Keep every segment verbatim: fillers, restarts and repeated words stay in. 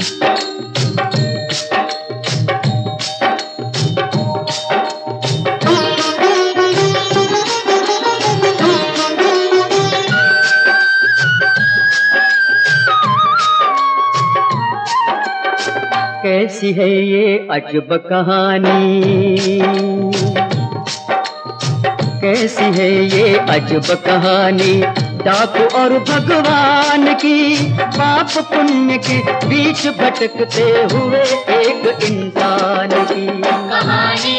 कैसी है ये अजब कहानी, कैसी है ये अजब कहानी, डाकू और भगवान की, पाप पुण्य के बीच भटकते हुए एक इंसान की कहानी।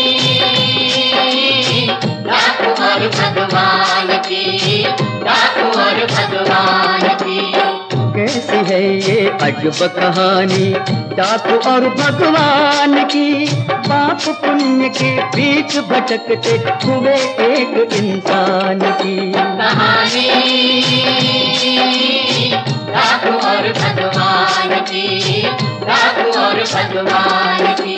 डाकू और भगवान की, डाकू और भगवान की। कैसी है ये अजब कहानी, डाकू और भगवान की, पाप पुण्य के बीच भटकते हुए एक इंसान की कहानी। डाकू और भगवान की, डाकू और भगवान की।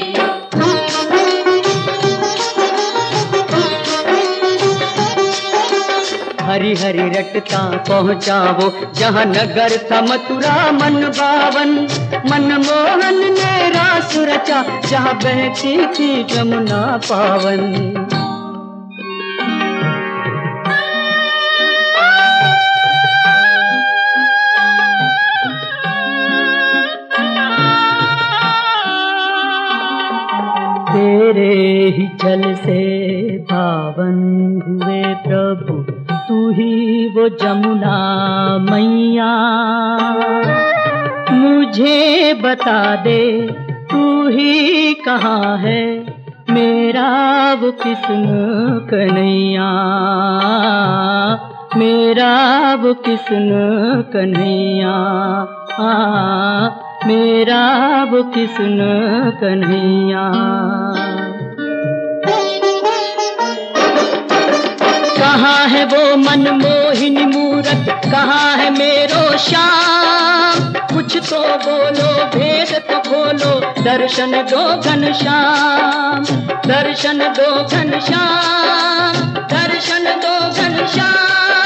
हरी हरी रटता पहुँचा वो जहाँ नगर था मथुरा मन बावन, मनमोहन ने रास रचा जहाँ बहती थी जमुना पावन। तेरे ही जल से पावन हुए प्रभु, तू ही वो जमुना मैया। मुझे बता दे तू ही कहाँ है, मेरा वो किस्न कन्हैया, मेरा वो किस्न कन्हैया, मेरा वो किस्न कन्हैया। कहाँ है वो मनमोहिनी मूरत, कहाँ है मेरो श्याम, कुछ तो बोलो भेद तो खोलो, दर्शन दो घनश्याम, दर्शन दो घनश्याम, दर्शन दो घनश्याम।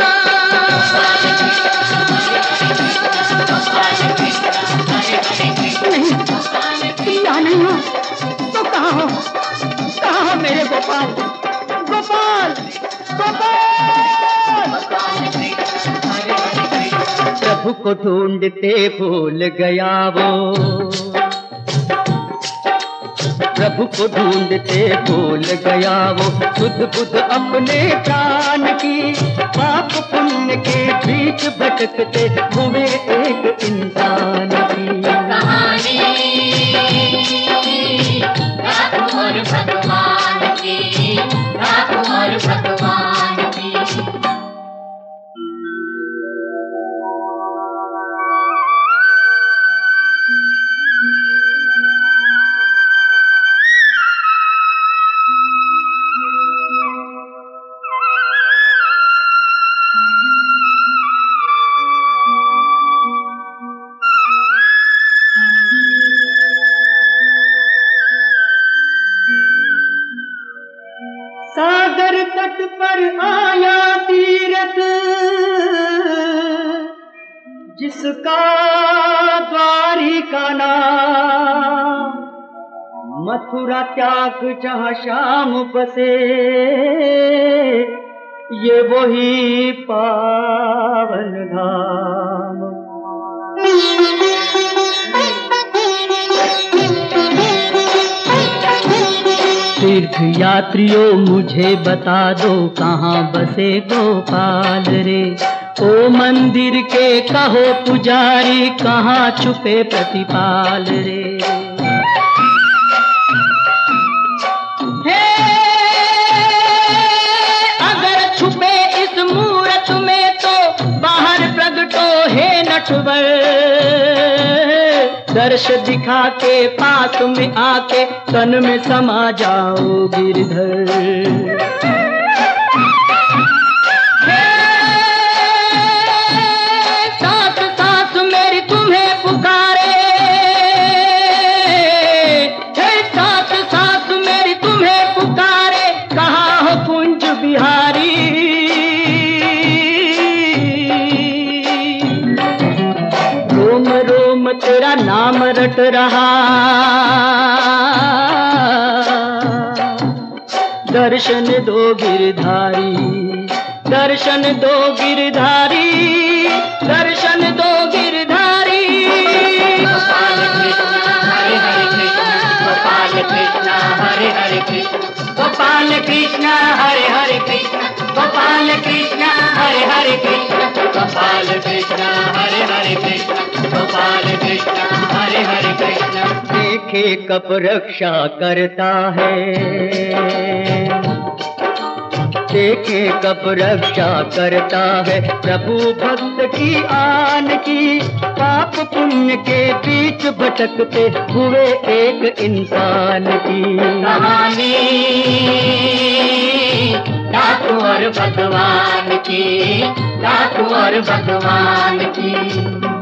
नहीं नहीं तो कहाँ हो, कहाँ हो मेरे गोपाल, गोपाल प्रभु को ढूंढते भूल गया वो, प्रभु को ढूंढते भूल गया वो, सुध बुध अपने प्राण की, पाप पुण्य के बीच भटकते हुए एक इंसान की कहानी। डाकू और भगवान की, डाकू और भगवान की। सागर तट पर आया तीरथ, जिसका द्वारिका नाम, मथुरा त्याग जहाँ श्याम बसे, ये वही पावन धाम। तीर्थ यात्रियों मुझे बता दो, कहाँ बसे गोपाल रे, ओ मंदिर के कहो पुजारी, कहाँ छुपे प्रतिपाल रे। हे अगर छुपे इस मूरत में तो बाहर प्रगटो हे नटवर, दर्श दिखा के पास में आके तन में समा जाओ गिरधर। सांस सांस मेरी तुम्हें पुकारे, सांस सांस मेरी तुम्हें पुकारे, कहाँ हो कुंज बिहारी। रोम रोम तेरा नाम रट रहा। दर्शन दो गिरधारी, दर्शन दो गिरधारी, दर्शन दो गिरधारी। गोपाल कृष्ण हरे हरे कृष्ण, गोपाल कृष्ण हरे हरे कृष्ण, गोपाल कृष्ण हरे हरे कृष्ण, गोपाल कृष्ण हरे हरे कृष्ण, गोपाल कृष्ण हरे हरे कृष्ण, गोपाल कृष्ण हरे हरे कृष्ण। देखे कब रक्षा करता है, देखे कब रक्षा करता है प्रभु भक्त की आन की। पाप पुण्य के बीच भटकते हुए एक इंसान की कहानी डाकू और भगवान की, डाकू और भगवान की।